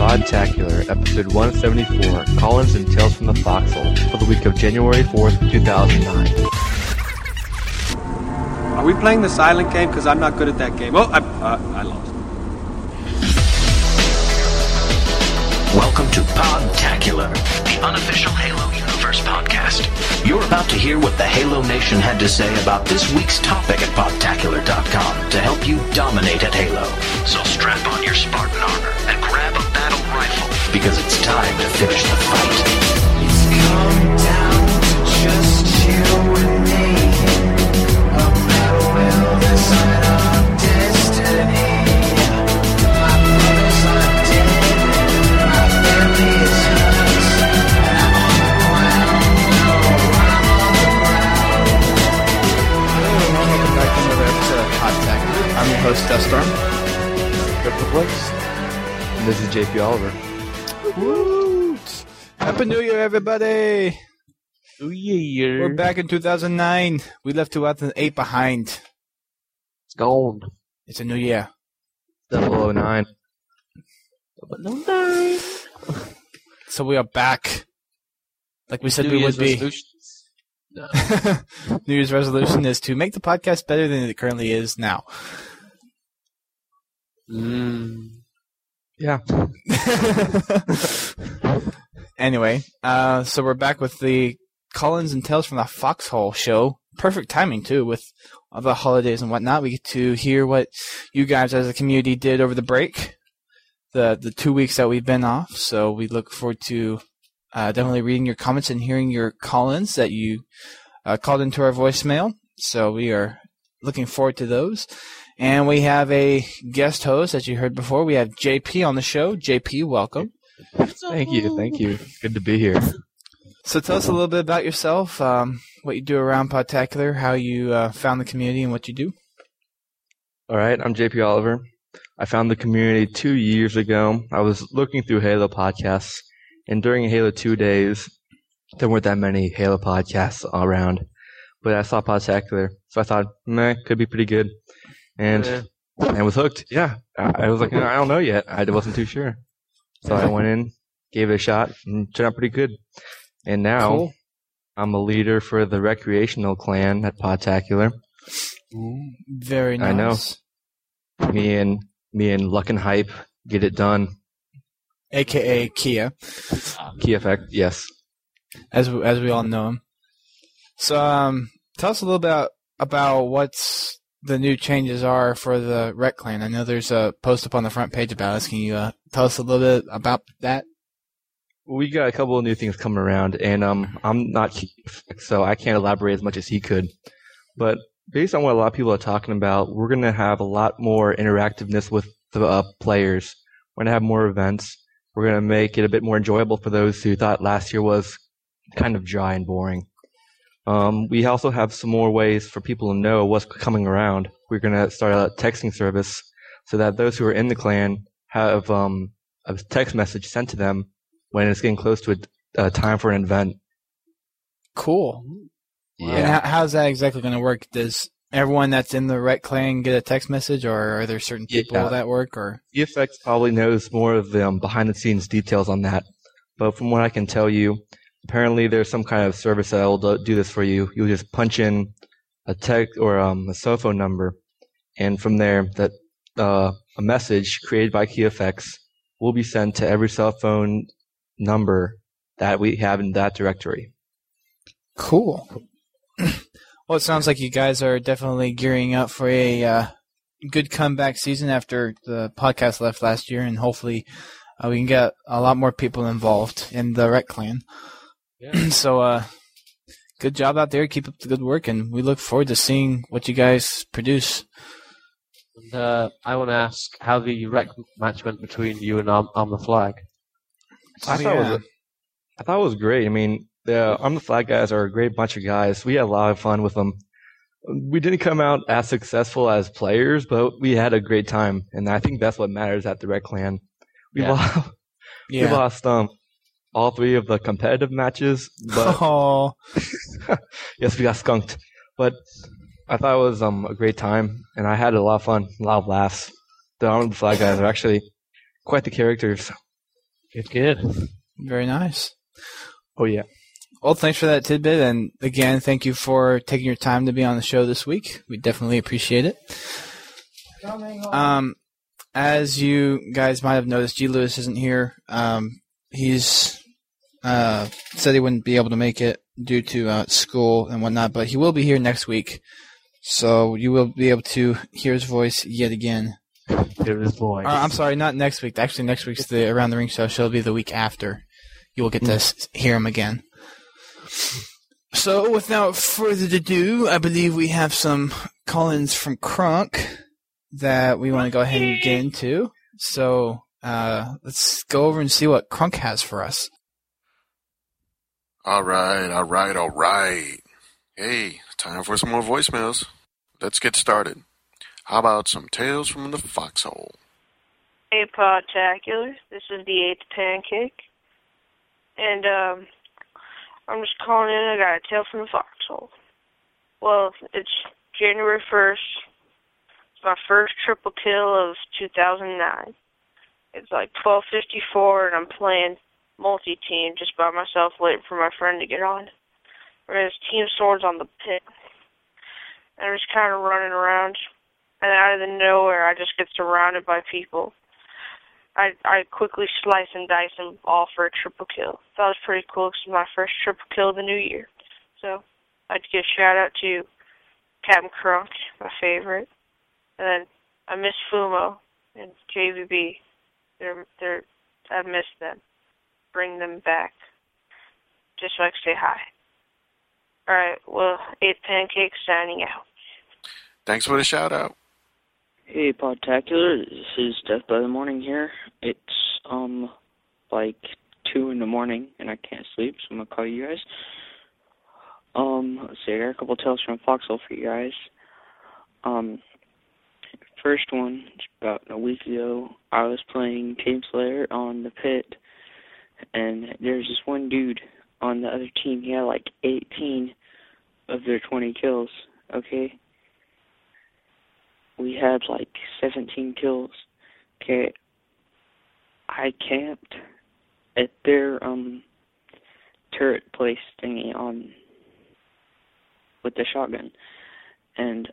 Podtacular, episode 174, Collins and Tales from the Foxhole, for the week of January 4th, 2009. Are we playing the silent game? Because I'm not good at that game. Oh, I lost. Welcome to Podtacular, the unofficial Halo Universe podcast. You're about to hear what the Halo Nation had to say about this week's topic at podtacular.com to help you dominate at Halo. So strap on your Spartan armor and grab a battle rifle, because it's time to finish the fight. It's come down to just you and me. A battle will decide our destiny. My brothers are dead and my family is hurt. And I'm on the ground, no, I'm on the ground. Hello and welcome back to another episode of Podtacular. I'm your host, Duststorm. And this is JP Oliver. Woo! Happy New Year, everybody! New Year. We're back in 2009. We left 2008 behind. It's gone. It's a new year. 009. So we are back. Like we said we would be. New Year's resolution is to make the podcast better than it currently is now. Yeah. Anyway, so we're back with the Collins and Tales from the Foxhole show. Perfect timing, too, with all the holidays and whatnot. We get to hear what you guys as a community did over the break, the 2 weeks that we've been off. So we look forward to definitely reading your comments and hearing your call-ins that you called into our voicemail. So we are looking forward to those. And we have a guest host, as you heard before. We have JP on the show. JP, welcome. Thank you. Good to be here. So tell us a little bit about yourself, what you do around Podtacular, how you found the community, and what you do. All right, I'm JP Oliver. I found the community 2 years ago. I was looking through Halo podcasts, and during Halo 2 days, there weren't that many Halo podcasts around. But I saw Podtacular, so I thought, could be pretty good. And I was hooked. Yeah, I was like, I don't know yet. I wasn't too sure. So I went in, gave it a shot, and turned out pretty good. And now Cool. I'm a leader for the recreational clan at Podtacular. Very nice. I know. Me and Luck and Hype get it done. A.K.A. Kia, Key Effect, yes. as we all know him. So tell us a little bit about what's the new changes are for the Rec Clan. I know there's a post up on the front page about us. Can you tell us a little bit about that? We got a couple of new things coming around, and I'm not Key Effect, so I can't elaborate as much as he could. But based on what a lot of people are talking about, we're going to have a lot more interactiveness with the players. We're going to have more events. We're going to make it a bit more enjoyable for those who thought last year was kind of dry and boring. We also have some more ways for people to know what's coming around. We're going to start a texting service so that those who are in the clan have a text message sent to them when it's getting close to a time for an event. Cool. Yeah. And how's that exactly going to work? Does everyone that's in the Rec Clan get a text message, or are there certain people that work? Or EFX probably knows more of the behind-the-scenes details on that. But from what I can tell you, apparently there's some kind of service that will do this for you. You'll just punch in a text or a cell phone number, and from there, that a message created by KeyFX will be sent to every cell phone number that we have in that directory. cool. Well, it sounds like you guys are definitely gearing up for a good comeback season after the podcast left last year, and hopefully we can get a lot more people involved in the Rec Clan. Yeah. So, good job out there. Keep up the good work, and we look forward to seeing what you guys produce. And I want to ask how the rec match went between you and Arm the Flag. I thought it was great. I mean, the Arm the Flag guys are a great bunch of guys. We had a lot of fun with them. We didn't come out as successful as players, but we had a great time, and I think that's what matters at the Rec Clan. We lost all three of the competitive matches, but yes, we got skunked. But I thought it was a great time, and I had a lot of fun, a lot of laughs. The Arm the Flag guys are actually quite the characters. Good. Very nice. Oh yeah. Well, thanks for that tidbit, and again, thank you for taking your time to be on the show this week. We definitely appreciate it. As you guys might have noticed, G. Lewis isn't here. He's said he wouldn't be able to make it due to school and whatnot, but he will be here next week, so you will be able to hear his voice yet again. Hear his voice. I'm sorry, not next week. Actually, next week's the Around the Ring show. It'll be the week after. You will get to hear him again. So, without further ado, I believe we have some call-ins from Crunk that we want to go ahead and get into. So, let's go over and see what Crunk has for us. All right. Hey, time for some more voicemails. Let's get started. How about some Tales from the Foxhole? Hey, Podtacular. This is the 8th Pancake. And, I'm just calling in. I got a tale from the foxhole. Well, it's January 1st. It's my first triple kill of 2009. It's like 12:54, and I'm playing multi-team just by myself, waiting for my friend to get on. His team swords on the pit. And I'm just kind of running around. And out of the nowhere, I just get surrounded by people. I quickly slice and dice them all for a triple kill. That was pretty cool because it was my first triple kill of the new year. So I'd give a shout out to Captain Crunk, my favorite. And then I miss Fumo and JVB. I miss them. Bring them back. Just so I can say hi. Alright, well, 8th Pancake signing out. Thanks for the shout out. Hey, Podtacular, this is Death by the Morning here. It's, like 2 in the morning, and I can't sleep, so I'm gonna call you guys. Let's see, I got a couple tales from Foxhole for you guys. First one, about a week ago, I was playing Team Slayer on the pit, and there's this one dude on the other team. He had like 18 of their 20 kills, okay? We had like 17 kills. Okay, I camped at their turret place thingy on with the shotgun, and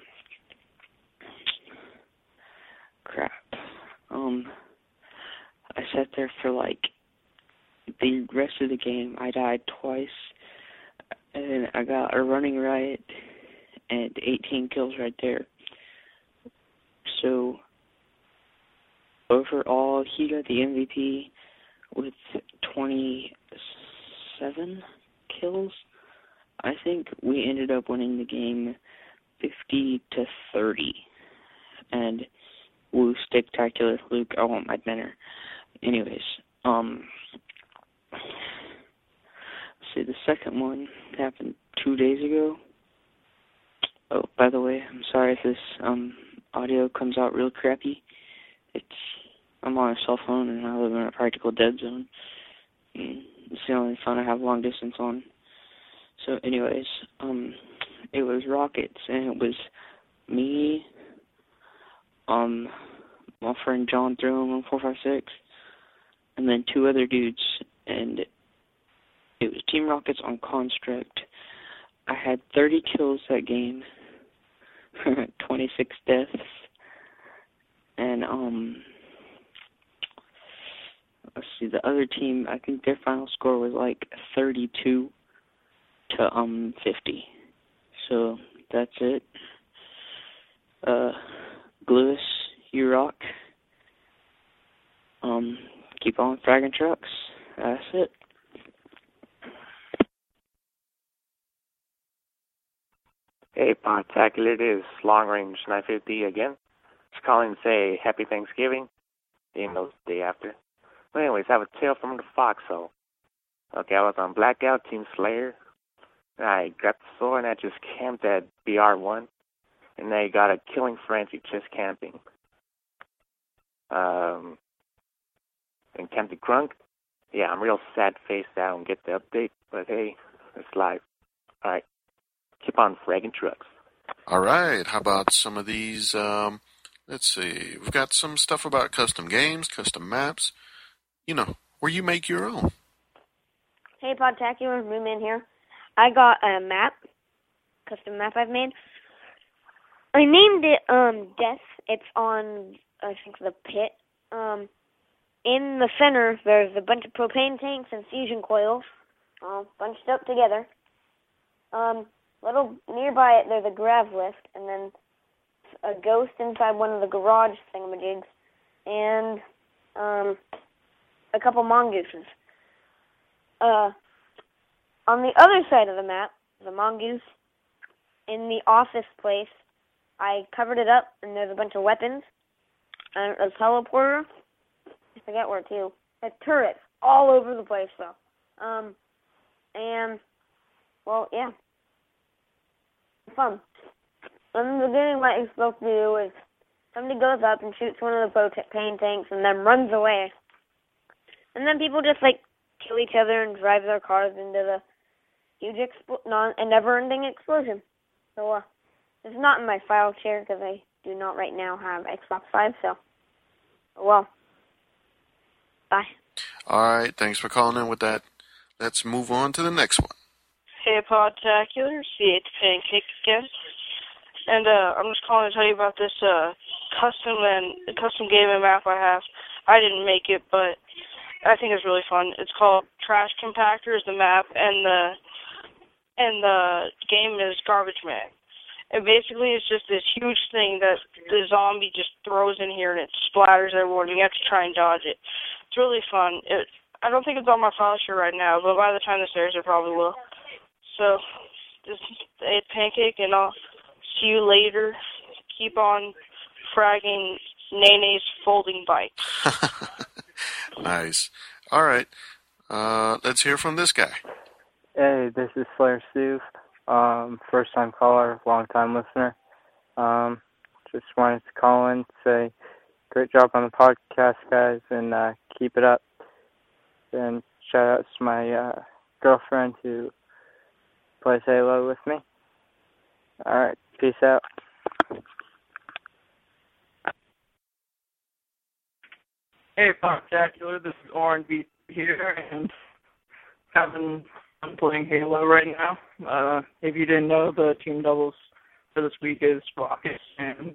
crap. I sat there for like the rest of the game. I died twice, and then I got a running riot and 18 kills right there. So, overall, he got the MVP with 27 kills. I think we ended up winning the game 50-30. And, woo, sticktacular, Luke, I want my dinner. Anyways, see, the second one happened 2 days ago. Oh, by the way, I'm sorry if this, audio comes out real crappy. I'm on a cell phone and I live in a practical dead zone. It's the only phone I have long distance on. So anyways, it was Rockets, and it was me, my friend John Throne on 456, and then 2 other dudes, and it was Team Rockets on Construct. I had 30 kills that game. 26 deaths, and let's see, the other team, I think their final score was like 32 to 50. So that's it. Lewis, you rock. Keep on fragging trucks. That's it. Hey, Podtacular, it is Long Range 950 again. Just calling to say Happy Thanksgiving, even though it's the day after. But anyways, I have a tale from the foxhole. Okay, I was on Blackout, Team Slayer, and I grabbed the sword and I just camped at BR1, and I got a killing frenzy just camping. And Captain Crunk, yeah, I'm real sad-faced that I don't get the update, but hey, it's live. Alright. Keep on fragging trucks. All right. How about some of these? Let's see. We've got some stuff about custom games, custom maps. You know, where you make your own. Hey, Podtacular, Moonman here. I got a map, custom map I've made. I named it Death. It's on, I think, the pit. In the center, there's a bunch of propane tanks and fusion coils, all bunched up together. Little nearby it, there's a grav lift, and then a ghost inside one of the garage thingamajigs, and a couple mongooses. On the other side of the map, the mongoose, in the office place, I covered it up, and there's a bunch of weapons, and a teleporter. I forget where, too. There's turrets all over the place, though. And, well, yeah. Fun. In the beginning, what you're supposed to do is somebody goes up and shoots one of the propane tanks and then runs away. And then people just, kill each other and drive their cars into the huge, never-ending explosion. So, it's not in my file share because I do not right now have Xbox 5, so, well, bye. All right, thanks for calling in with that. Let's move on to the next one. Hey, Podtacular, C8 Pancake again. And I'm just calling to tell you about this custom gaming map I have. I didn't make it, but I think it's really fun. It's called Trash Compactor is the map, and the game is Garbage Man. And basically, it's just this huge thing that the zombie just throws in here, and it splatters everyone. You have to try and dodge it. It's really fun. I don't think it's on my file share right now, but by the time this airs, it probably will. So, this is a Pancake, and I'll see you later. Keep on fragging Nene's folding bike. Nice. All right. Let's hear from this guy. Hey, this is Slayer Steve. First-time caller, long-time listener. Just wanted to call in, say great job on the podcast, guys, and keep it up. And shout out to my girlfriend who plays Halo with me. All right, peace out. Hey, Podtacular, this is R&B here, and having fun playing Halo right now. If you didn't know, the team doubles for this week is Rockets, and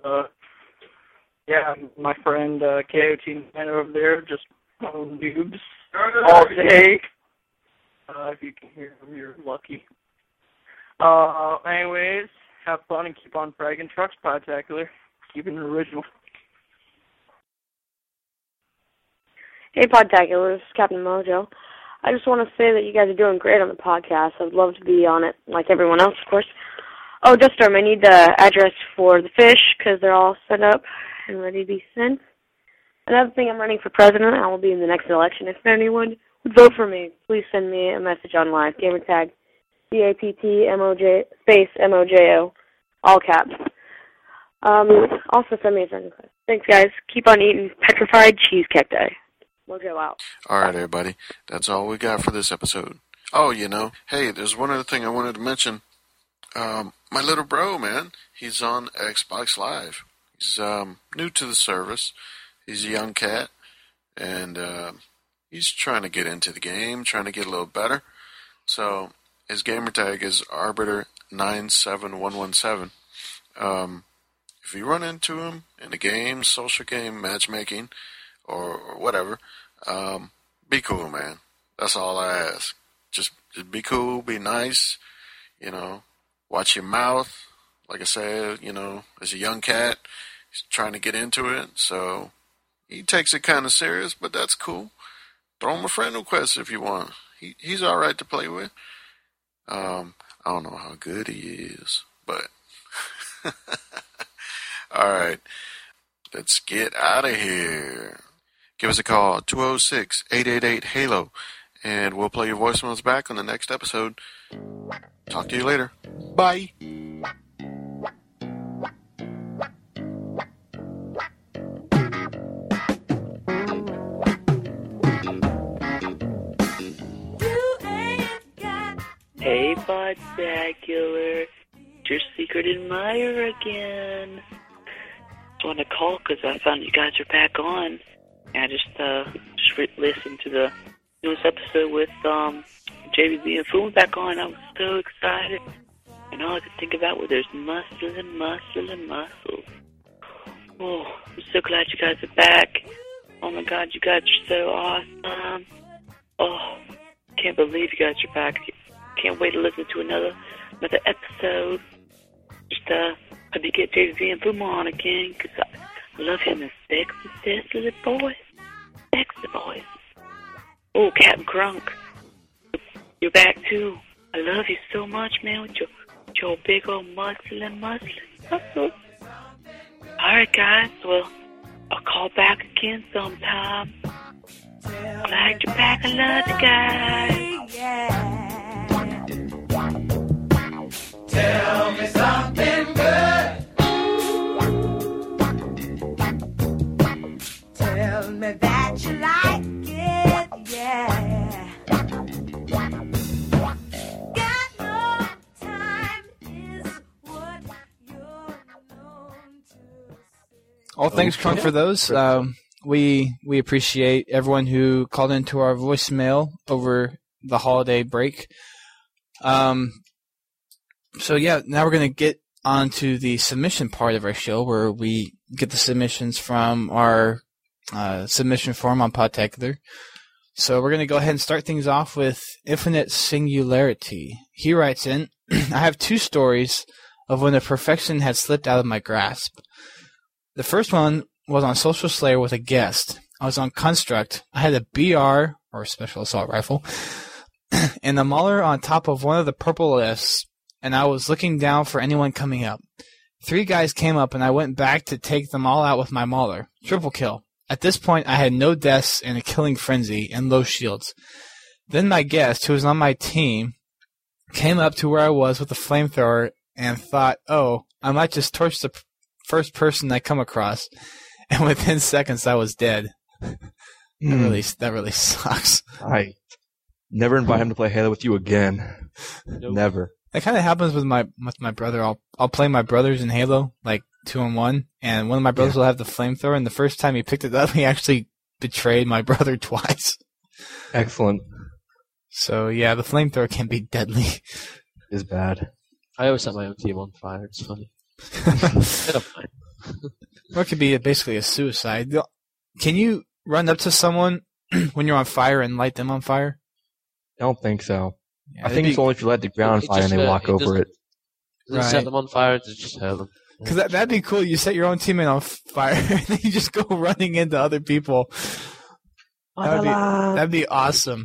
my friend KOT Man over there just noobs all day. If you can hear him, you're lucky. Anyways, have fun and keep on fragging trucks, Podtacular. Keeping it original. Hey, Podtacular, this is Captain Mojo. I just want to say that you guys are doing great on the podcast. I'd love to be on it, like everyone else, of course. Oh, Duststorm, I need the address for the fish, because they're all set up and ready to be sent. Another thing, I'm running for president. I will be in the next election. If anyone would vote for me, please send me a message on live. Gamertag, CAPTMOJ, space MOJO, all caps. Also send me a friend request. Thanks, guys. Keep on eating petrified cheese cacti. Mojo out. All right, everybody. That's all we got for this episode. Oh, hey, there's one other thing I wanted to mention. My little bro, man, he's on Xbox Live. He's new to the service. He's a young cat, and he's trying to get into the game, trying to get a little better. So his gamer tag is Arbiter97117. If you run into him in a game, social game, matchmaking, or whatever, be cool, man. That's all I ask. Just be cool, be nice, watch your mouth. Like I said, as a young cat, he's trying to get into it, so he takes it kind of serious, but that's cool. Throw him a friend request if you want. He's all right to play with. I don't know how good he is, but all right, let's get out of here. Give us a call, 206-888-HALO, and we'll play your voicemails back on the next episode. Talk to you later. Bye. Hey, Podtacular. It's your secret admirer again. Just want to call because I found you guys are back on. I just listened to the this episode with JBB and Fool back on. I was so excited. And all I could think about was there's muscle and muscle and muscle. Oh, I'm so glad you guys are back. Oh my God, you guys are so awesome. Oh, can't believe you guys are back. Can't wait to listen to another episode. Just hope you get JBB and Fool on again, because I love him as sexy little boy. Sexy boys. Oh, Captain Crunk, you're back too. I love you so much, man, with your big old muscle. Alright, guys, well, I'll call back again sometime. Glad you're back. I love you guys. Tell me something good. Tell me that you like it, yeah. Got no time is what you're known to. All thanks, Crunk, for those. We appreciate everyone who called into our voicemail over the holiday break. So yeah, now we're going to get on to the submission part of our show, where we get the submissions from our submission form on Podtacular. So we're going to go ahead and start things off with Infinite Singularity. He writes in, I have two stories of when the perfection had slipped out of my grasp. The first one was on Social Slayer with a guest. I was on Construct. I had a BR, or Special Assault Rifle, and a Mauler on top of one of the purple lifts, and I was looking down for anyone coming up. 3 guys came up, and I went back to take them all out with my Mauler. Triple kill. At this point, I had no deaths and a killing frenzy and low shields. Then my guest, who was on my team, came up to where I was with a flamethrower and thought, oh, I might just torch the first person I come across. And within seconds, I was dead. That really sucks. I never invite him to play Halo with you again. Nope. Never. That kind of happens with my brother. I'll play my brothers in Halo, like 2-on-1, and one of my brothers will have the flamethrower, and the first time he picked it up, he actually betrayed my brother twice. Excellent. So yeah, the flamethrower can be deadly. Is bad. I always set my own team on fire. It's funny. I don't mind. Or it could be basically a suicide. Can you run up to someone when you're on fire and light them on fire? I don't think so. Yeah, I think it's only if you light the ground fire and they walk over it. Does it set them on fire to just hurt them? Because that'd be cool. You set your own teammate on fire and then you just go running into other people. That'd be awesome.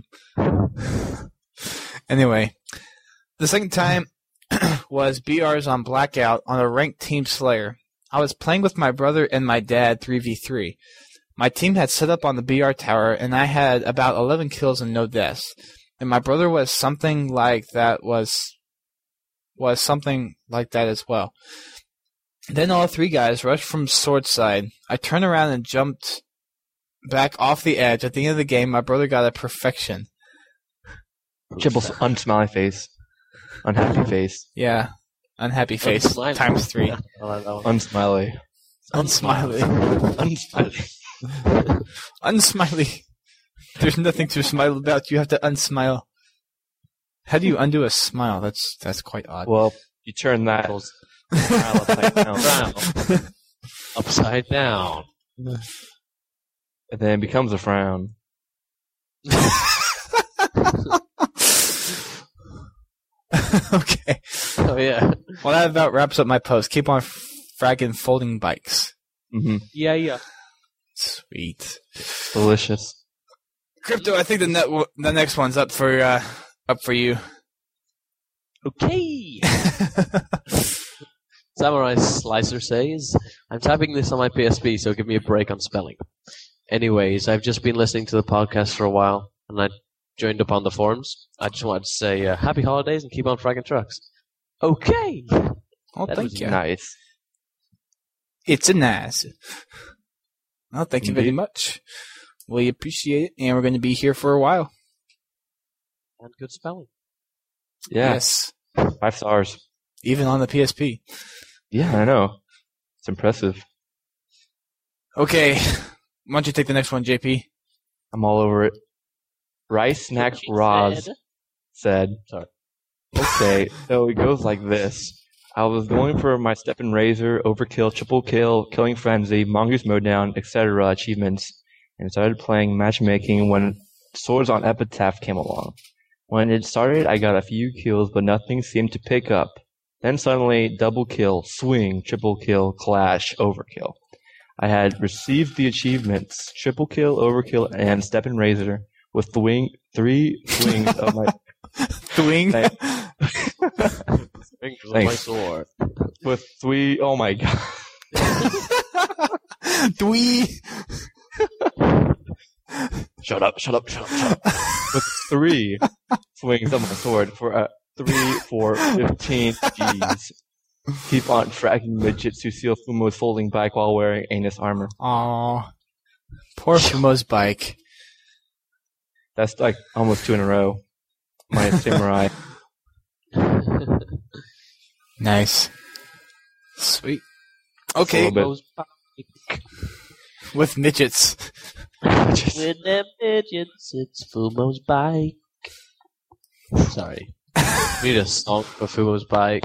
Anyway, the second time was BRs on Blackout on a ranked Team Slayer. I was playing with my brother and my dad 3v3. My team had set up on the BR tower, and I had about 11 kills and no deaths. And my brother was something like that something like that as well. Then all 3 guys rushed from sword side. I turned around and jumped back off the edge. At the end of the game, my brother got a perfection. Chipple's unsmiley face. Unhappy face. Yeah. Unhappy face times 3. I like that one. Unsmiley. Unsmiley. Unsmiley. Unsmiley. There's nothing to smile about. You have to unsmile. How do you undo a smile? That's quite odd. Well, you turn that smile upside down. Upside down. And then it becomes a frown. Okay. Oh, yeah. Well, that about wraps up my post. Keep on fragging folding bikes. Mm-hmm. Yeah. Sweet. Delicious. Crypto, I think the next one's up for you. Okay. Samurai Slicer says, I'm typing this on my PSP, so give me a break on spelling. Anyways, I've just been listening to the podcast for a while, and I joined up on the forums. I just wanted to say happy holidays and keep on fragging trucks. Okay. Oh, thank you. Nice. It's a nice. Well, thank you very much. We appreciate it, and we're going to be here for a while. And good spelling. Yeah. Yes. 5 stars. Even on the PSP. Yeah, I know. It's impressive. Okay. Why don't you take the next one, JP? I'm all over it. Rice Snack She Roz said, Sorry. okay, so it goes like this. I was going for my Step and Razor, Overkill, Triple Kill, Killing Frenzy, Mongoose Mowdown, etc. achievements, and started playing matchmaking when Swords on Epitaph came along. When it started, I got a few kills, but nothing seemed to pick up. Then suddenly, double kill, swing, triple kill, clash, overkill. I had received the achievements, triple kill, overkill, and Step and Razor with three swings of my... Swing? Swings of my sword. With three... Oh my god. Twee. Shut up. With 3 swings of my sword for 3, 4, 15 Gs. Keep on fracking midgets who steal Fumo's folding bike while wearing anus armor. Aw. Poor Fumo's bike. That's like almost 2 in a row. My samurai. Nice. Sweet. Okay. With midgets. With them midgets, it's Fumo's bike. Sorry. We need a song for Fumo's bike.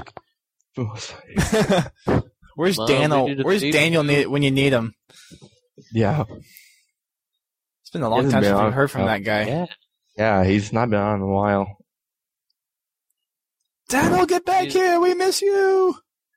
Where's Mom, Daniel? we need a Where's theme Daniel when you need him? Yeah. It's been a long time since we've heard from that guy. Yeah, he's not been on in a while. Daniel, get back here! We miss you!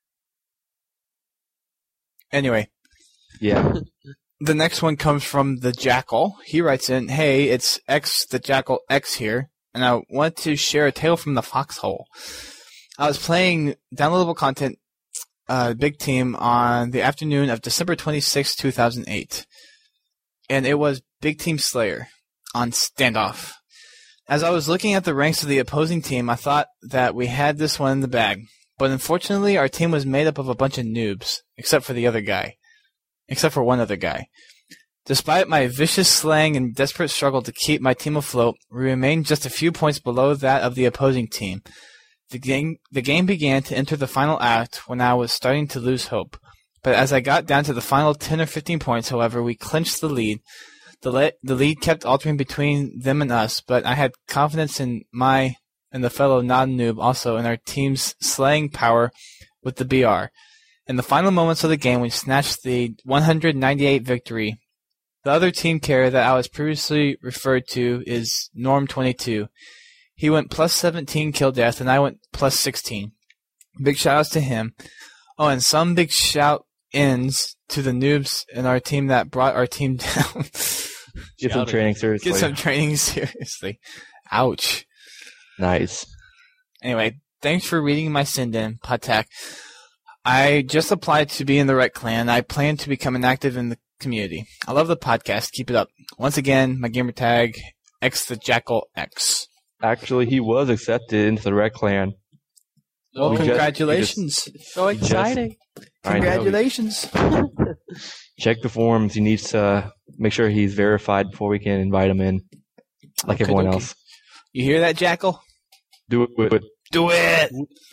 Anyway. Yeah. The next one comes from the Jackal. He writes in, hey, it's X, the Jackal X here, and I want to share a tale from the foxhole. I was playing downloadable content, Big Team, on the afternoon of December 26, 2008. And it was Big Team Slayer on Standoff. As I was looking at the ranks of the opposing team, I thought that we had this one in the bag. But unfortunately, our team was made up of a bunch of noobs, except for one other guy. Despite my vicious slaying and desperate struggle to keep my team afloat, we remained just a few points below that of the opposing team. The game began to enter the final act when I was starting to lose hope. But as I got down to the final 10 or 15 points, however, we clinched the lead. The lead kept altering between them and us, but I had confidence in the fellow non-noob also in our team's slaying power with the BR. In the final moments of the game, we snatched the 198 victory. The other team carrier that I was previously referred to is Norm22. He went plus 17 kill death, and I went plus 16. Big shout-outs to him. Oh, and some big shout-ins to the noobs in our team that brought our team down. Get some training seriously. Get some training seriously. Ouch. Nice. Anyway, thanks for reading my send-in, Patak. I just applied to be in the Rec Clan. I plan to become an active in the community. I love the podcast. Keep it up. Once again, my gamer tag, X the Jackal X. Actually, he was accepted into the Rec Clan. Well, congratulations. So exciting. Congratulations. Check the forums. He needs to make sure he's verified before we can invite him in, like everyone else. You hear that, Jackal? Do it. Do it!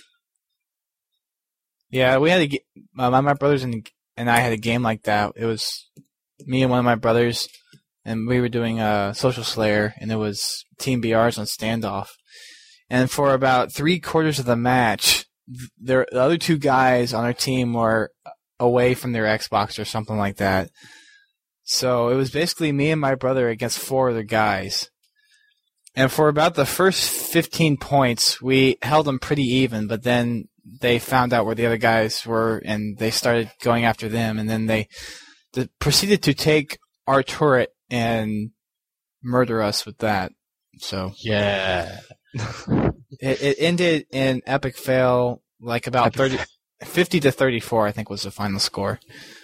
Yeah, we had my brothers and I had a game like that. It was me and one of my brothers, and we were doing Social Slayer, and it was Team BRs on Standoff. And for about 3/4 of the match, the other two guys on our team were away from their Xbox or something like that. So it was basically me and my brother against 4 other guys. And for about the first 15 points, we held them pretty even, but then they found out where the other guys were, and they started going after them, and then they proceeded to take our turret and murder us with that. So yeah, it ended in epic fail, like about 50 to 34, I think was the final score.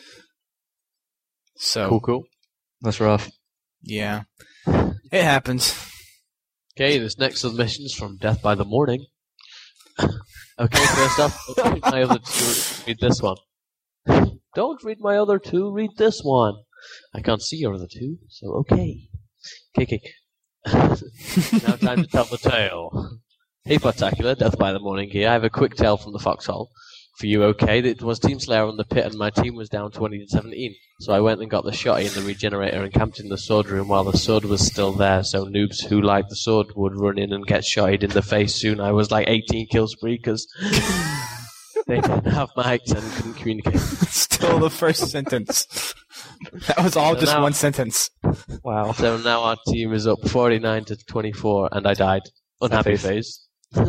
So cool. That's rough. Yeah, it happens. Okay, this next submission is from Death by the Morning. Okay, first up, don't read my other two, read this one. Don't read my other two, read this one. I can't see your other two, so okay. Okay. Now time to tell the tale. Hey, Particular, Death by the Morning here. I have a quick tale from the foxhole. for you, okay? It was Team Slayer on the pit, and my team was down 20-17. So I went and got the shotty and the regenerator and camped in the sword room while the sword was still there. So noobs who liked the sword would run in and get shotted in the face soon. I was like 18 kill spree because they didn't have mics and couldn't communicate. Still the first sentence. That was all So just now- one sentence. Wow. So now our team is up 49-24, and I died. Unhappy face.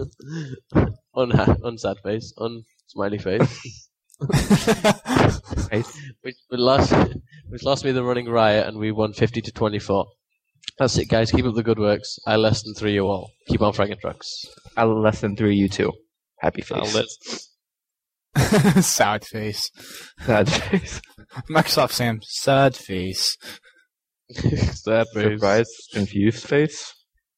Unsad face. Smiley face. which lost me the running riot, and we won 50-24. That's it, guys. Keep up the good works. I less than 3 you all. Keep on fragging trucks. I less than 3 you too. Happy face. Sad face. Sad face. Microsoft Sam. Sad face. Sad face. Surprised, confused face.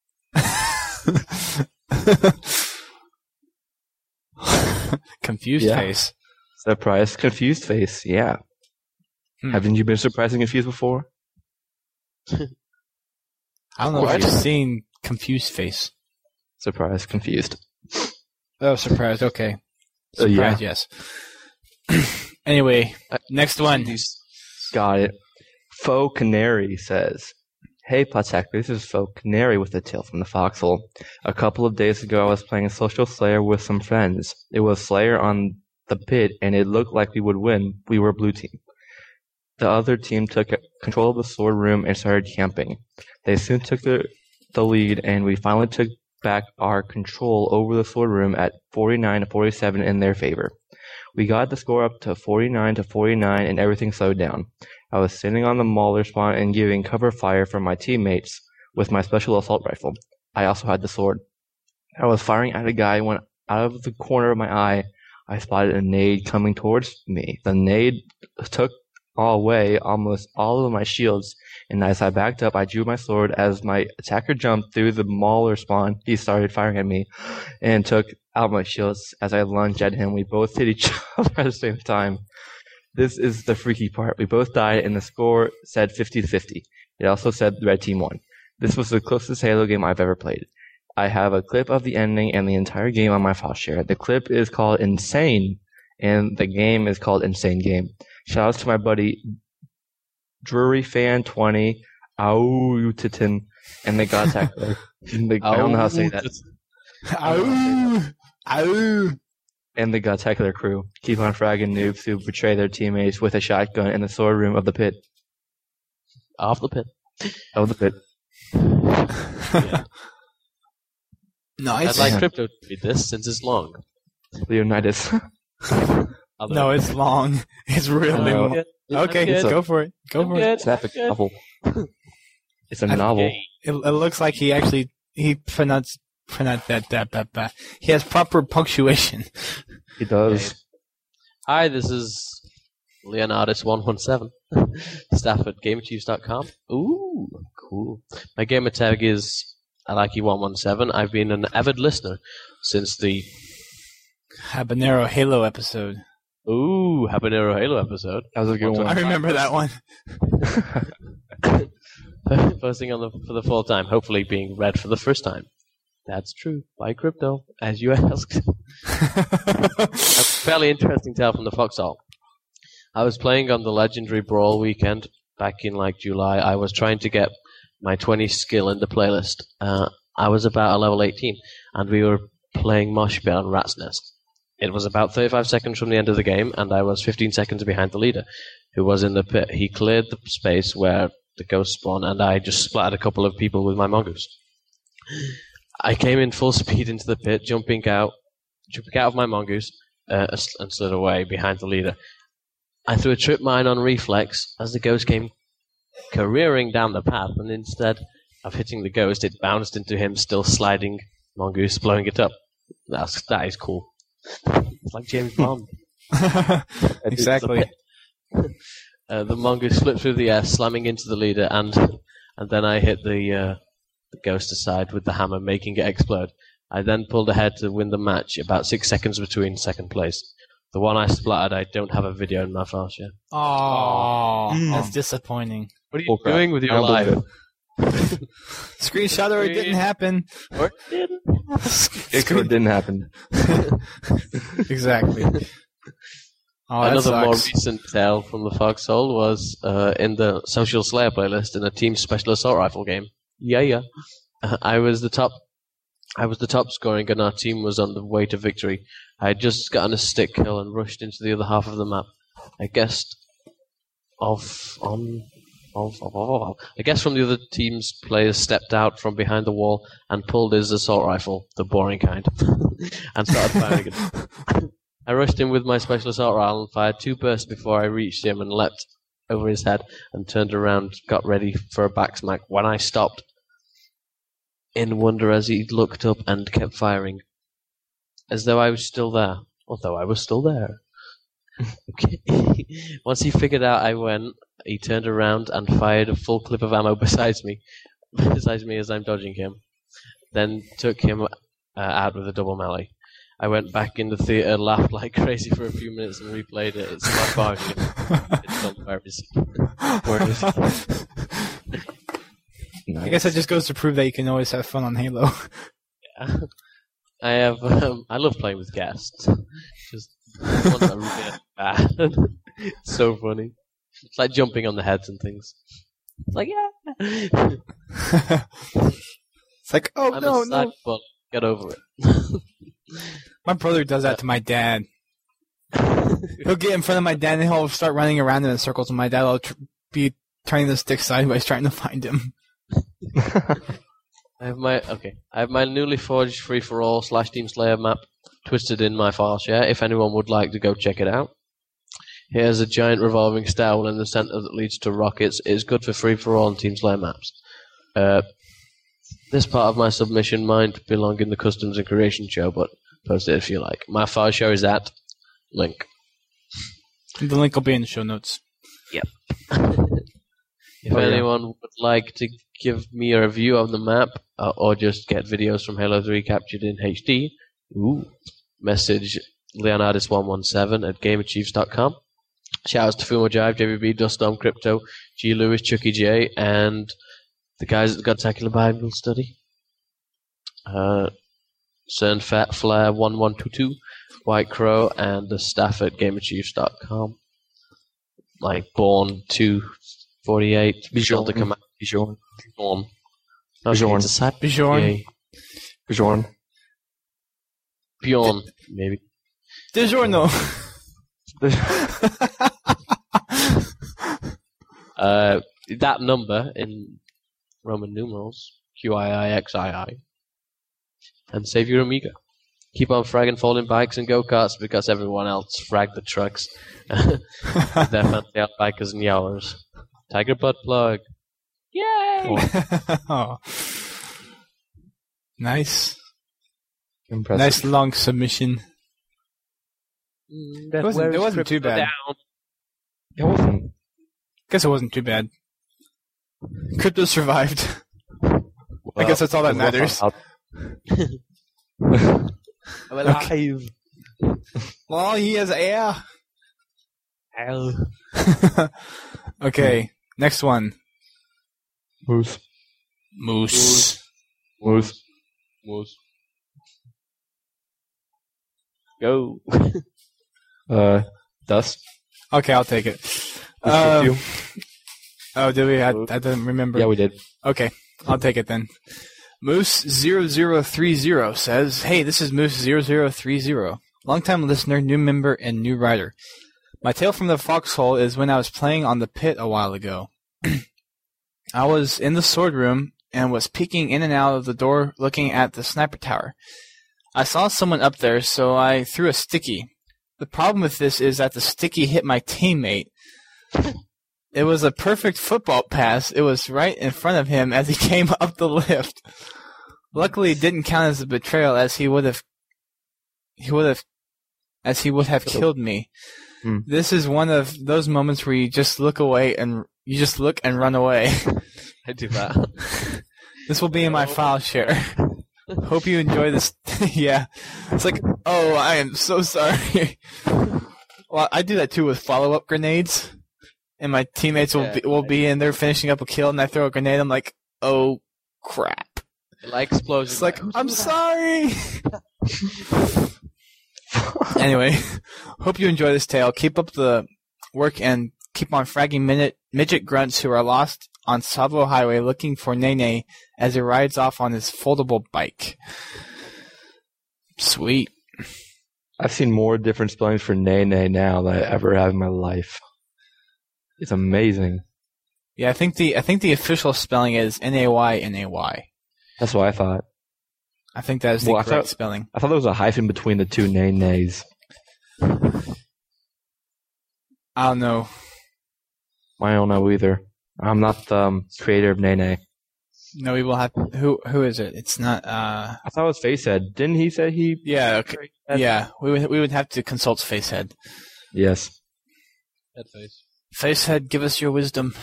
Confused Yeah. face. Surprised, confused face. Yeah. Haven't you been surprised and confused before? I don't know if you've seen confused face. Surprised, confused. Oh, surprised. Okay. Yeah. Surprised, yes. Anyway, next one. Got it. Faux Canary says, "Hey Patek, this is Faux Canary with a tale from the foxhole. A couple of days ago I was playing Social Slayer with some friends. It was Slayer on the pit and it looked like we would win. We were blue team. The other team took control of the sword room and started camping. They soon took the lead and we finally took back our control over the sword room at 49-47 in their favor. We got the score up to 49-49 and everything slowed down. I was sitting on the Mauler spawn and giving cover fire for my teammates with my special assault rifle. I also had the sword. I was firing at a guy when out of the corner of my eye, I spotted a nade coming towards me. The nade took away almost all of my shields, and as I backed up, I drew my sword. As my attacker jumped through the Mauler spawn, he started firing at me and took out my shields. As I lunged at him, we both hit each other at the same time. This is the freaky part. We both died, and the score said 50-50. It also said the red team won. This was the closest Halo game I've ever played. I have a clip of the ending and the entire game on my file share. The clip is called Insane, and the game is called Insane Game. Shoutouts to my buddy DruryFan20, Autitin, and the God Tackler. I don't know how to say that. And the God Tackler crew. Keep on fragging noobs who betray their teammates with a shotgun in the sword room of the pit. Off the pit. Of the pit. Nice. I'd like Crypto to be this since it's long. Leonidas. No, it's long. It's really long. Okay, go for it. Go for it. It's an epic novel. It's a novel. It looks like he pronounced that. He has proper punctuation. He does. Hi, this is Leonardus117, staff at GamerChiefs.com. Ooh, cool. My gamer tag is ILikeYou117. I've been an avid listener since the Habanero Halo episode. Ooh, Habanero Halo episode. That was a good one. I remember that one. Posting for the full time, hopefully being read for the first time. That's true. By Crypto, as you asked. A fairly interesting tale from the Foxhole. I was playing on the Legendary Brawl weekend back in July. I was trying to get my 20 skill in the playlist. I was about a level 18, and we were playing Mosh Pit on Rat's Nest. It was about 35 seconds from the end of the game, and I was 15 seconds behind the leader, who was in the pit. He cleared the space where the ghost spawned, and I just splattered a couple of people with my mongoose. I came in full speed into the pit, jumping out of my mongoose, and slid away behind the leader. I threw a trip mine on reflex as the ghost came careering down the path, and instead of hitting the ghost, it bounced into him, still sliding mongoose, blowing it up. That is cool. It's like James Bond. Exactly. The mongoose slipped through the air, slamming into the leader, and then I hit the ghost aside with the hammer, making it explode. I then pulled ahead to win the match, about 6 seconds between second place. The one I splattered, I don't have a video in my file share. Oh, that's disappointing. What are you doing with your life? Screenshot or it didn't happen. Or it didn't. It didn't happen. Exactly. Oh, that Another more sucks. recent tale from the Foxhole was in the Social Slayer playlist in a Team Special Assault Rifle game. Yeah. I was the top scoring, and our team was on the way to victory. I had just gotten a stick kill and rushed into the other half of the map. I guessed from the other team's players stepped out from behind the wall and pulled his assault rifle, the boring kind, and started firing it. I rushed in with my special assault rifle and fired 2 bursts before I reached him and leapt over his head and turned around, got ready for a backsmack when I stopped in wonder as he looked up and kept firing, as though I was still there, although I was still there. Okay. Once he figured out he turned around and fired a full clip of ammo beside me as I'm dodging him, then took him out with a double melee. I went back in the theater, laughed like crazy for a few minutes, and replayed it. It's my bargain. It's on Where is it? I guess that just goes to prove that you can always have fun on Halo. Yeah. I love playing with guests. Just ones that are really bad. It's so funny. It's like jumping on the heads and things. It's like, yeah. It's like, oh, I'm no, a sad no. butt. Get over it. My brother does that to my dad. He'll get in front of my dad and he'll start running around in a circle, and my dad will be turning the stick sideways trying to find him. I have my newly forged free-for-all / Team Slayer map twisted in my file share. If anyone would like to go check it out. Here's a giant revolving stairwell in the center that leads to rockets. It's good for free-for-all and Team Slayer maps. This part of my submission might belong in the customs and creation show, but post it if you like. My file share is at link. The link will be in the show notes. Yep. If anyone would like to give me a review of the map, or just get videos from Halo 3 captured in HD, message Leonardis117 at GamerChiefs.com. Shoutouts to Fumo Jive, JBB, Duststorm, Crypto, G. Lewis, Chucky J, and the guys at the Godtacular Bible Study. CERN Fat Flare 1122, White Crow, and the staff at GamerChiefs.com. Like Born 248, Bjorn. Bjorn. Bjorn. Bjorn. It's a side Bjorn. Bjorn. Bjorn, maybe. DiGiorno. That number in Roman numerals, QIIXII, and save your Amiga. Keep on fragging falling bikes and go-karts because everyone else fragged the trucks. They're fancy out bikers and yowers. Tiger butt plug. Yay! Oh. Nice. Impressive. Nice long submission. It wasn't too bad. It wasn't. Guess it wasn't too bad. Crypto survived. I guess that's all that matters. I'm alive. Well, he has air. Ow. Okay, next one. Moose. Go. Dust. Okay, I'll take it. You. Oh, did we? I didn't remember. Yeah, we did. Okay, I'll take it then. Moose0030 says, "Hey, this is Moose0030. Longtime listener, new member, and new writer. My tale from the foxhole is when I was playing on the pit a while ago. I was in the sword room and was peeking in and out of the door looking at the sniper tower. I saw someone up there, so I threw a sticky. The problem with this is that the sticky hit my teammate. It was a perfect football pass. It was right in front of him as he came up the lift. Luckily, it didn't count as a betrayal, as he would have killed me. This is one of those moments where you just look away and run away. I do that. This will be in my file share. Hope you enjoy this. Yeah, it's like, oh, I am so sorry. Well, I do that too with follow-up grenades. And my teammates will be in there finishing up a kill, and I throw a grenade. I'm like, oh crap! Like explosions. It's like, I'm sorry. Anyway, hope you enjoy this tale. Keep up the work and keep on fragging midget grunts who are lost on Savo Highway looking for Nene as he rides off on his foldable bike. Sweet. I've seen more different spellings for Nene now than I ever have in my life. It's amazing. Yeah, I think the official spelling is Nayny. That's what I thought. I think that is the correct spelling. I thought there was a hyphen between the two Nenes. I don't know. I don't know either. I'm not the creator of Nene. No, we will have. Who is it? It's not. I thought it was Facehead. Didn't he say he? Yeah. Okay. Yeah. We would have to consult Facehead. Yes. Head face. Facehead, give us your wisdom.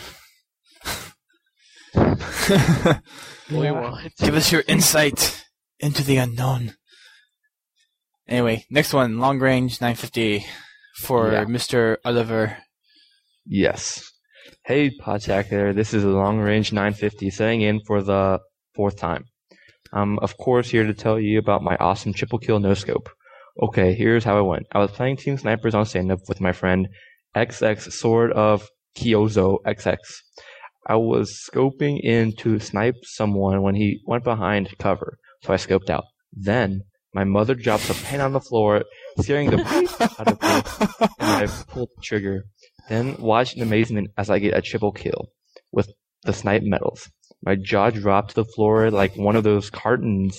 We want. Give us your insight into the unknown. Anyway, next one, long range 950 for Mr. Oliver. Yes. Hey, Podtacular, this is a long range 950 setting in for the 4th time. I'm, of course, here to tell you about my awesome triple kill no scope. Okay, here's how it went. I was playing Team Snipers on stand-up with my friend XX Sword of Kyozo XX. I was scoping in to snipe someone when he went behind cover, so I scoped out. Then, my mother drops a pen on the floor, scaring the beast out of me, and I pulled the trigger. Then, watch in amazement as I get a triple kill with the snipe medals. My jaw dropped to the floor like one of those cartoons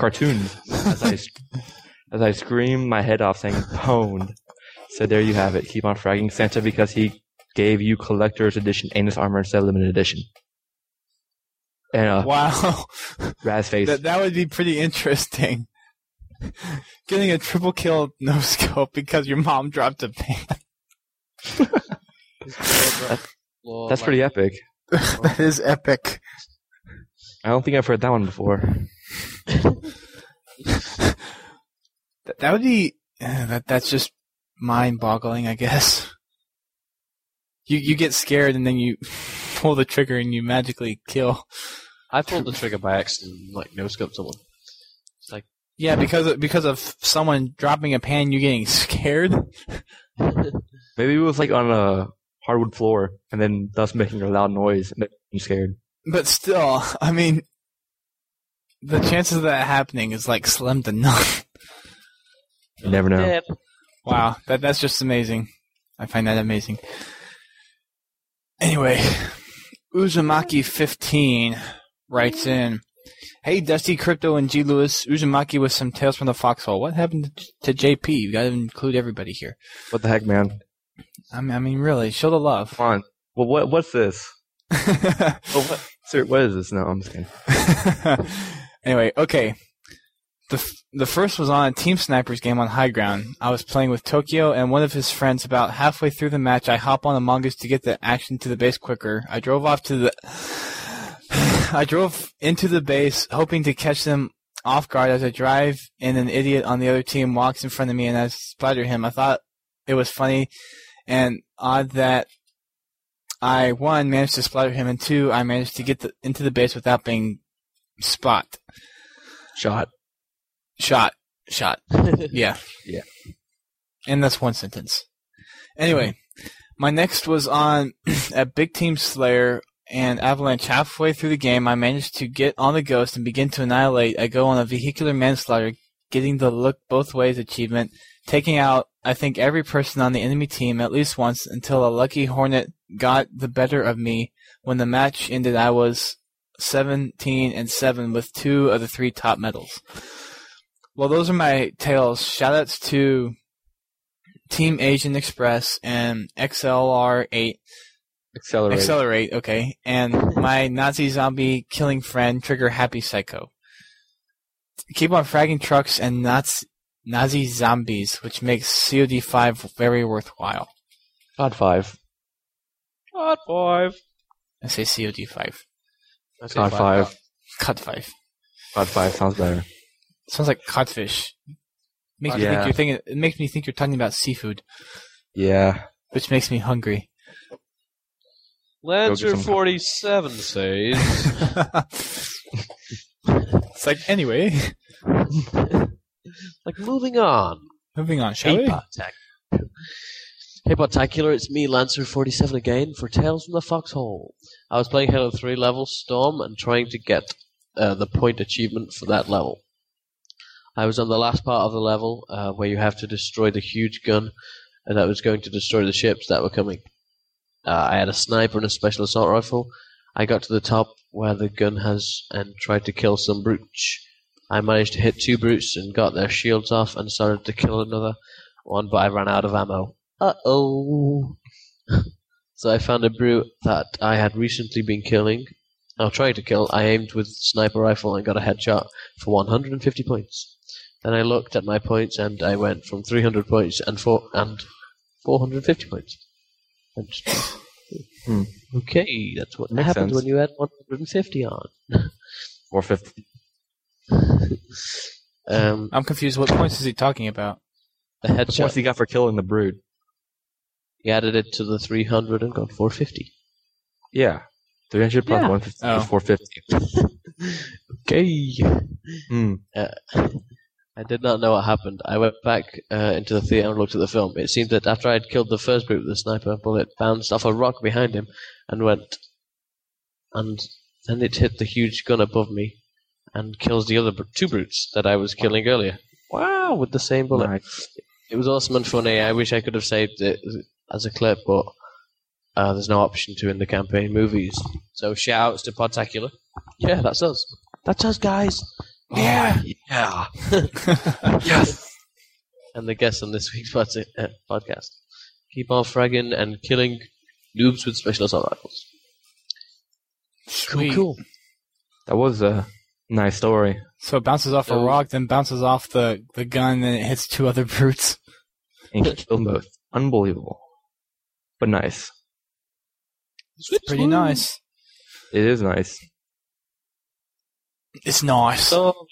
as I screamed my head off saying, "Pwned." So there you have it. Keep on fragging Santa because he gave you collector's edition anus armor instead of limited edition. And wow. Raz face. That would be pretty interesting. Getting a triple kill no scope because your mom dropped a pan. That's pretty epic. That is epic. I don't think I've heard that one before. That would be that's just mind-boggling, I guess. You get scared and then you pull the trigger and you magically kill. I pulled the trigger by accident, like no scope someone. It's like yeah, because of someone dropping a pan, you getting scared. Maybe it was like on a hardwood floor, and then thus making a loud noise and making you scared. But still, I mean, the chances of that happening is like slim to none. You never know. Yep. Wow, that's just amazing. I find that amazing. Anyway, Uzumaki15 writes in, "Hey, Dusty, Crypto, and G. Lewis, Uzumaki with some tales from the foxhole. What happened to JP? You got to include everybody here." What the heck, man? I mean, really, show the love. Come on. Well, what's this? Sir, what is this? No, I'm just kidding. Anyway, okay. The first was on a Team Snipers game on High Ground. I was playing with Tokyo and one of his friends. About halfway through the match, I hop on a Mongoose to get the action to the base quicker. I drove into the base, hoping to catch them off guard as I drive, and an idiot on the other team walks in front of me and I splatter him. I thought it was funny and odd that I, 1, managed to splatter him, and 2, I managed to get into the base without being shot. Yeah. Yeah. And that's one sentence. Anyway, my next was on a Big Team Slayer and Avalanche. Halfway through the game, I managed to get on the Ghost and begin to annihilate. I go on a vehicular manslaughter, getting the look both ways achievement, taking out, I think, every person on the enemy team at least once until a lucky Hornet got the better of me. When the match ended, I was 17-7 with 2 of the 3 top medals. Well, those are my tales. Shoutouts to Team Asian Express and XLR8. Accelerate, okay. And my Nazi zombie killing friend, Trigger Happy Psycho. Keep on fragging trucks and Nazi zombies, which makes COD 5 very worthwhile. COD 5. COD 5. I say COD 5. COD 5. COD 5. COD 5 sounds better. Sounds like codfish. Makes it makes me think you're talking about seafood. Yeah. Which makes me hungry. Lancer 47 says. It's like, anyway. Like, moving on. Moving on, shall we? Hey, Podtacular, it's me, Lancer47 again, for Tales from the Foxhole. I was playing Halo 3 level Storm and trying to get the point achievement for that level. I was on the last part of the level where you have to destroy the huge gun that was going to destroy the ships that were coming. I had a sniper and a special assault rifle. I got to the top where the gun has and tried to kill some brutes. I managed to hit 2 brutes and got their shields off and started to kill another one, but I ran out of ammo. Uh-oh. So I found a brute that I had recently been killing. Trying to kill. I aimed with sniper rifle and got a headshot for 150 points. Then I looked at my points and I went from 300 points and 450 points. Okay, that's what Makes happens sense. when you add 150 on. 450. I'm confused. What points is he talking about? The The headshot. points he got for killing the brood. He added it to the 300 and got 450. Yeah. 300 plus Yeah. 150 Oh. is 450. Okay. I did not know what happened. I went back into the theater and looked at the film. It seemed that after I had killed the first brute with the sniper, bullet bounced off a rock behind him and went. And then it hit the huge gun above me and kills the other 2 brutes that I was killing earlier. Wow, with the same bullet. Nice. It was awesome and funny. I wish I could have saved it as a clip, but there's no option to in the campaign movies. So shout outs to Podtacular. Yeah, that's us. That's us, guys. Yeah. Yeah. Yes. And the guests on this week's podcast. Keep on fragging and killing noobs with special assault rifles. Sweet. Cool. That was a nice story. So it bounces off a rock, then bounces off the gun, then it hits 2 other brutes. And killed them both. Unbelievable. But nice. It's pretty nice. It is nice. It's nice.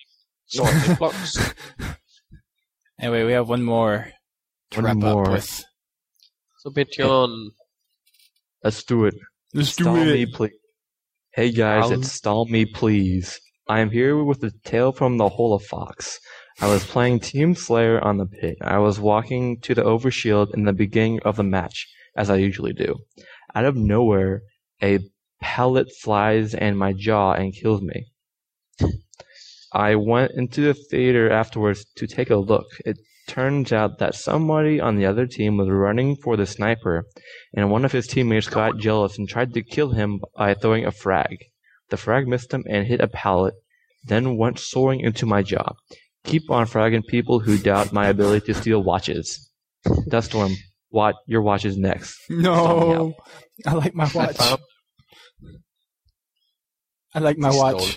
Anyway, we have one more to wrap up with. So Patreon. Let's do it. Let's do Stall it. me, please. Hey guys, it's Stall Me Please. I am here with the tale from the Hole of Fox. I was playing Team Slayer on the pit. I was walking to the overshield in the beginning of the match, as I usually do. Out of nowhere, a pellet flies in my jaw and kills me. I went into the theater afterwards to take a look. It turns out that somebody on the other team was running for the sniper, and one of his teammates got jealous and tried to kill him by throwing a frag. The frag missed him and hit a pallet, then went soaring into my jaw. Keep on fragging people who doubt my ability to steal watches. Duststorm, your watch is next. No. I like my watch. I like my watch.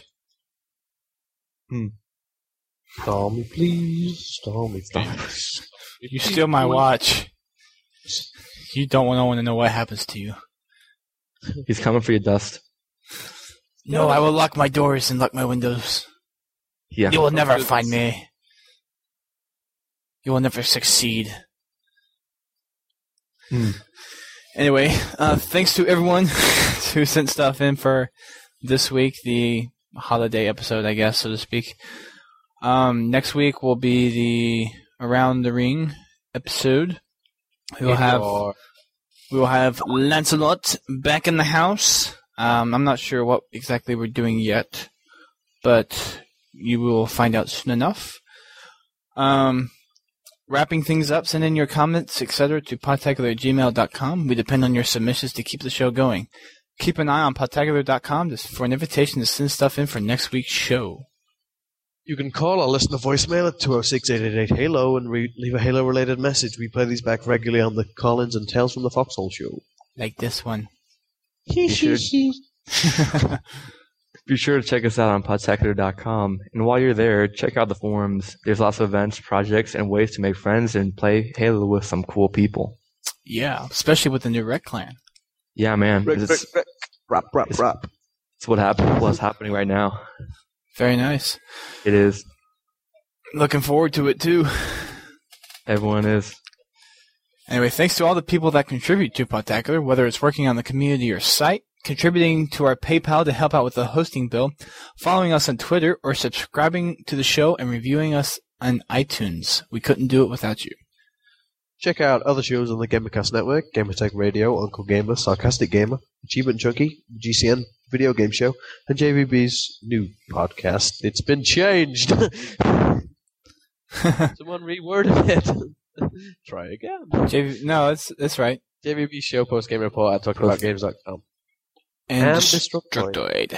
Stall me, please. Stall me, please. You steal my watch. You don't want to know what happens to you. He's coming for you, Dust. No, I will lock my doors and lock my windows. Yeah. You will never find me. You will never succeed. Anyway, thanks to everyone who sent stuff in for this week, the holiday episode, I guess, so to speak. Next week will be the Around the Ring episode. We will have Lancelot back in the house. I'm not sure what exactly we're doing yet, but you will find out soon enough. Wrapping things up, send in your comments, etc. to podtacular@gmail.com. We depend on your submissions to keep the show going. Keep an eye on podtacular.com for an invitation to send stuff in for next week's show. You can call or listen to voicemail at 206-888-HALO and leave a Halo-related message. We play these back regularly on the Collins and Tales from the Foxhole show. Like this one. Be sure to check us out on podtacular.com. And while you're there, check out the forums. There's lots of events, projects, and ways to make friends and play Halo with some cool people. Yeah, especially with the new Red Clan. Yeah, man. It's what's happening right now. Very nice. It is. Looking forward to it, too. Everyone is. Anyway, thanks to all the people that contribute to Podtacular, whether it's working on the community or site, contributing to our PayPal to help out with the hosting bill, following us on Twitter, or subscribing to the show and reviewing us on iTunes. We couldn't do it without you. Check out other shows on the Gamercast Network, Gamertag Radio, Uncle Gamer, Sarcastic Gamer, Achievement Junkie, GCN Video Game Show, and JVB's new podcast. It's been changed! Someone reworded it. Try again. No, it's right. JVB Show, Post Game Report at talkaboutgames.com. And Destructoid.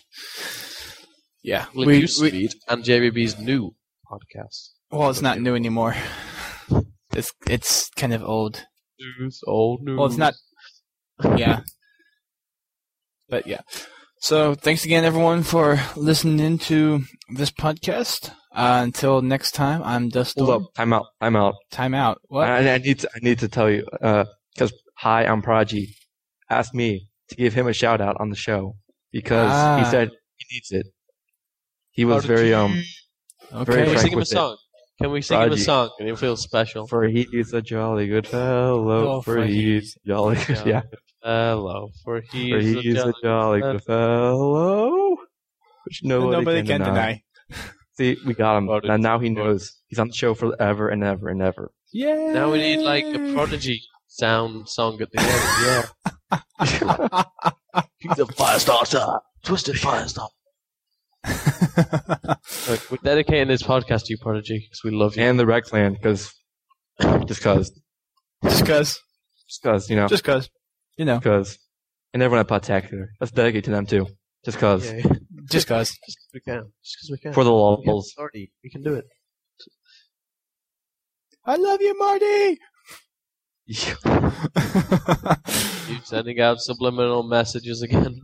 Yeah. Speed and JVB's new podcast. Well, it's not new anymore. It's kind of old. Old news. Well, it's not. Yeah. But yeah. So thanks again, everyone, for listening to this podcast. Until next time, I'm Dustin. Hold up. Time out. Time out. What? I need to tell you, because Hi, I'm Prodigy asked me to give him a shout out on the show because he said he needs it. He was very Okay. very Can we frank sing him a with it. song? Can we sing him a Prodigy. song? And he'll feel special. For he's a jolly good fellow. For he's jolly good. Yeah. Hello. For he's a jolly good fellow. Which nobody can deny. See, we got him. Now he knows. He's on the show forever and ever and ever. Yeah. Now we need like a Prodigy sound song at the end. Yeah. He's a fire starter. Twisted fire starter. Look, we're dedicating this podcast to you, Prodigy, because we love you. And the Rec Clan, just cause. You know. Just cause. You know. Because. And everyone at Podtacular. Let's dedicate to them too. Just cause. Yeah. Just cause. Just because we can. Just because we can. For the lulls. We can do it. I love you, Marty! You sending out subliminal messages again.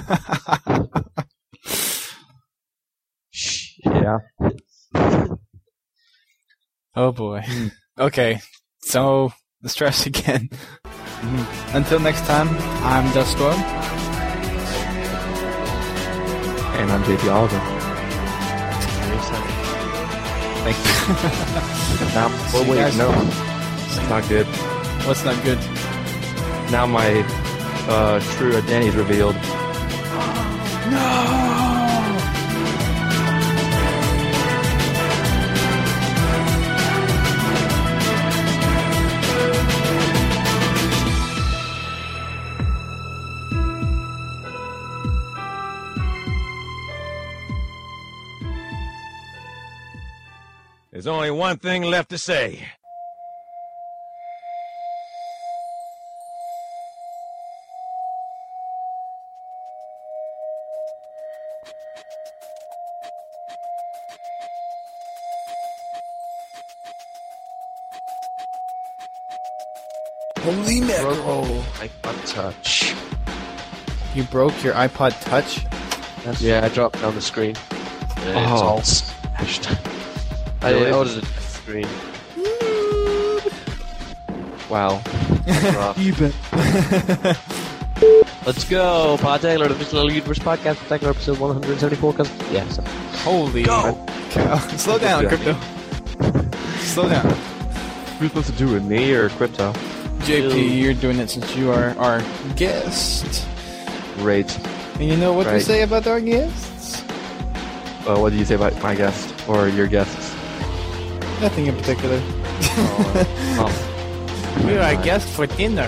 Yeah. Oh boy. Okay. So let's try this again. Until next time, I'm Duststorm. And I'm JP Oliver. Thank you. Now, See you guys. no. It's not good. What's not good? Now my true identity is revealed. No! There's only one thing left to say. Holy mackerel! iPod Touch. You broke your iPod Touch? Yeah, I dropped down the screen. And it's Oh. all smashed. I Really? ordered a different screen. Wow. You bet. Let's go! Pod Taylor, the official Universe Podcast, Spectacular episode 174. Yeah, so. Holy cow. Slow down, Crypto. Slow down. Who's supposed to do it, me or Crypto? JP, you're doing it since you are our guest. Great. And you know what we Right. say about our guests? What do you say about my guest or your guests? Nothing in particular. Oh. We're our guest for dinner.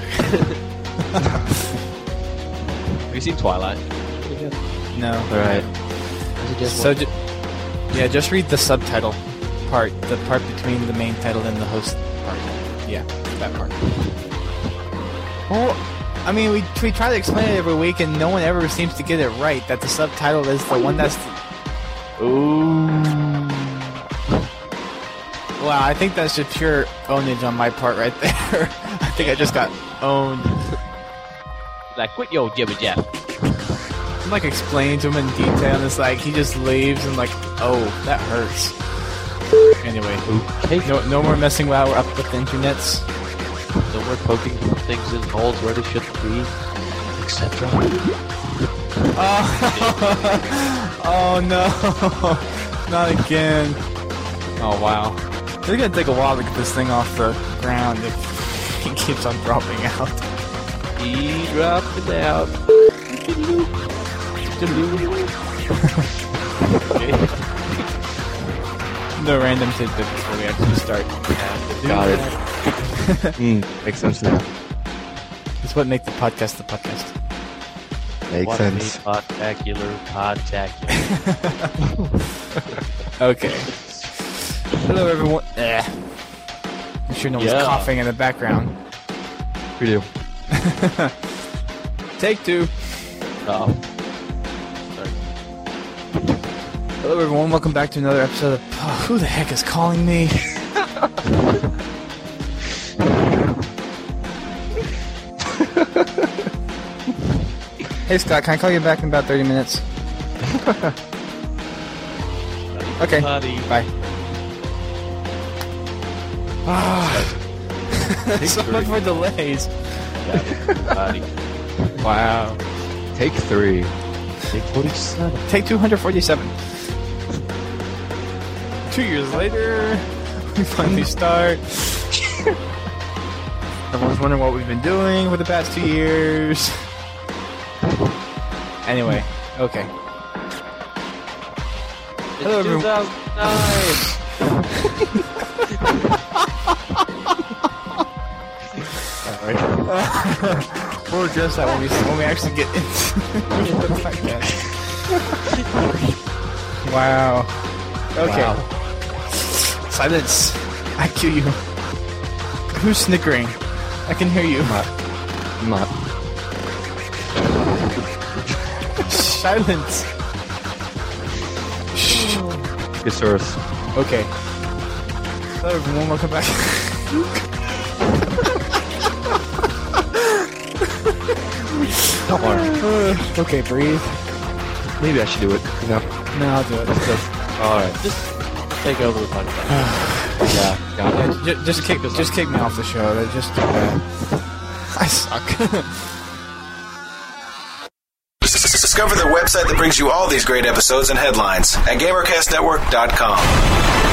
Have you seen Twilight? No. All right. So, just read the subtitle part, the part between the main title and the host part. Yeah, that part. Well, I mean, we try to explain it every week, and no one ever seems to get it right. That the subtitle is the one that's. Ooh. Wow, I think that's just pure ownage on my part right there. I think I just got owned. Like, quit your jibber jab. I'm like explaining to him in detail, and it's like he just leaves and like, oh, that hurts. Anyway, no more messing while we're up with the internets. No more poking things in holes where they shouldn't be, etc. Oh no, not again. Oh wow. It's gonna take a while to get this thing off the ground if he keeps on dropping out. He dropped it out. No random tidbit before we actually start. Got it. Makes sense now. It's what makes the podcast the podcast. Makes What sense. a podtacular. Okay. Hello, everyone. I'm sure no one's Yeah. coughing in the background. We do. Take two. Oh. Hello, everyone. Welcome back to another episode of. Oh, who the heck is calling me? Hey, Scott. Can I call you back in about 30 minutes? Okay. Bye. So much for delays. Wow. Take 3. Take 47. Take 247. 2 years later, we finally start. Everyone's wondering what we've been doing for the past 2 years. Anyway, okay. Hello, It's everyone. 2009. We'll address that when we actually get into the podcast. Wow. Okay. Wow. Silence. I kill you. Who's snickering? I can hear you. I'm not. Silence. Shh. Good source. Okay. Hello, everyone. Welcome back. Come on. Okay, breathe. Maybe I should do it. No. No, I'll do it. Alright. Just take over the podcast. Yeah, got it. Just kick me off the show. They're just I suck. Discover the website that brings you all these great episodes and headlines at GamerCastNetwork.com.